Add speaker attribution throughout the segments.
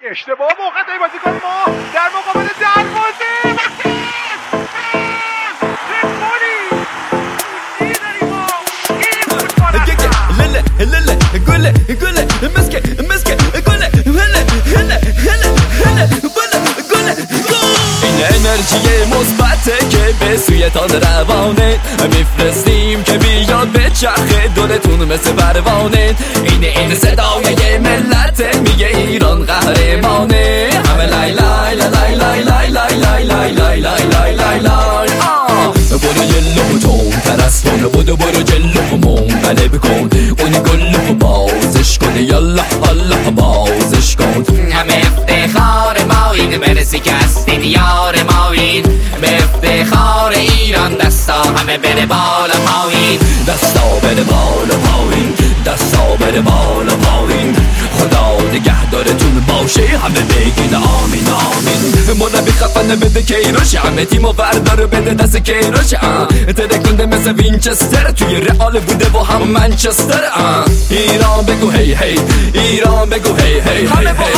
Speaker 1: اشتباه موقع بازیکن ما در مقابل دروازه
Speaker 2: این انرژی مثبته که به سویتان روانه میفرستیم که بیاد به چرخه دورتون مثل پروانه. این صدای ملت میگه ایران قهرمانه. همه لای لای لای لای لای لای لای لای لای لای لای لای لای. برو جلو تون ترستون برو جلو منقلب بکن اونی گلو بازش کن یالله الله بازش کن.
Speaker 3: همه افتخار ما این مرسی که هستین یار ما این به افتخار ایران دستا همه بره بالا پایین
Speaker 2: دستا بره بالا پایین دستا بره بالا پایین. خدا نگهدارتون باشه همه بگید آمین آمین. مربی خفن بده کیروش همه تیمو بردار بده دست کیروش ترکونده مثل وینچستر توی رئال بوده و هم منچستر. ایران بگو هی هی ایران بگو هی هی همه با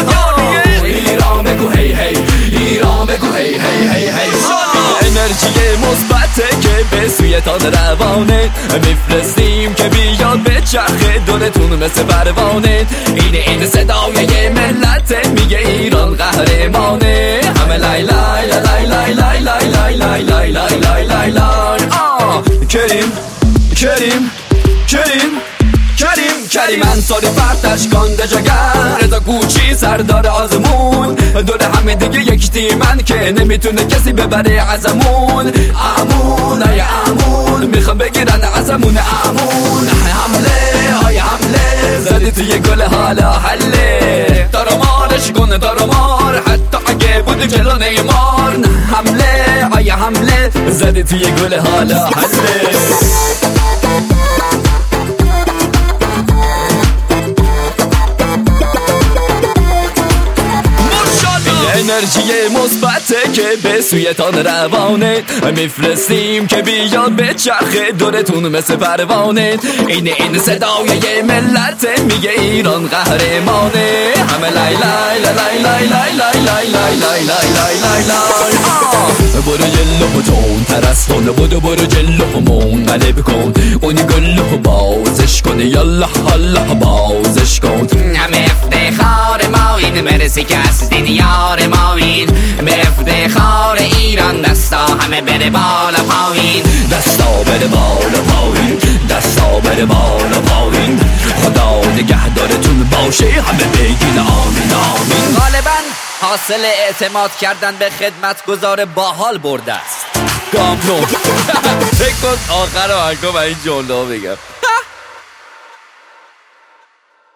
Speaker 2: ایران بگو هی هی ایران بگو هی هی هی هی. انرژی مثبته که به سویتان روانه میفرستیم که بیاد به چرخه دورتون مثل پروانه. این صدای ملت میگه ایران قهرمانه. همه لای لای لای لای لای لای لای لای لای لای لای لای لای. کریم کریم کریم کریم کریم انصاری فرتش کانده جگر رضا کوچی سردار آزمون دور همه دیگه یک تیمن که نمیتونه کسی ببره ازمون. امون ای امون میخوام بگیرن ازمون امون. حمله های حمله زدی توی گل حالا حله دارمارش کنه دارمار حتی اگه بودی جلو نیمار. حمله های حمله زدی توی گل حالا حله. انرژی مثبته که به سویتان روانه میفرستیم که بیاد به چرخه دورتون مثل پروانه. این صدای ملت میگه ایران قهرمانه. همه لای لای لای لای لای لای لای لای لای لای لای لای لای. برو جلو تون ترستون برو جلو منقلب کن اونی گلو بازش کن یالله الله بازش کن.
Speaker 3: همه افتخار ما این مرسی که هستین یار ما این به افتخار ایران دستا همه بره بالا پایین
Speaker 2: دستا بره بالا پایین دستا بره بالا پایین. خدا نگهدارتون باشه همه بگین آمین آمین.
Speaker 3: غالبا حاصل اعتماد کردن به خدمتگزار باحال برده است.
Speaker 2: گامنو فکر کن آخر آهنگا و این جمله بگم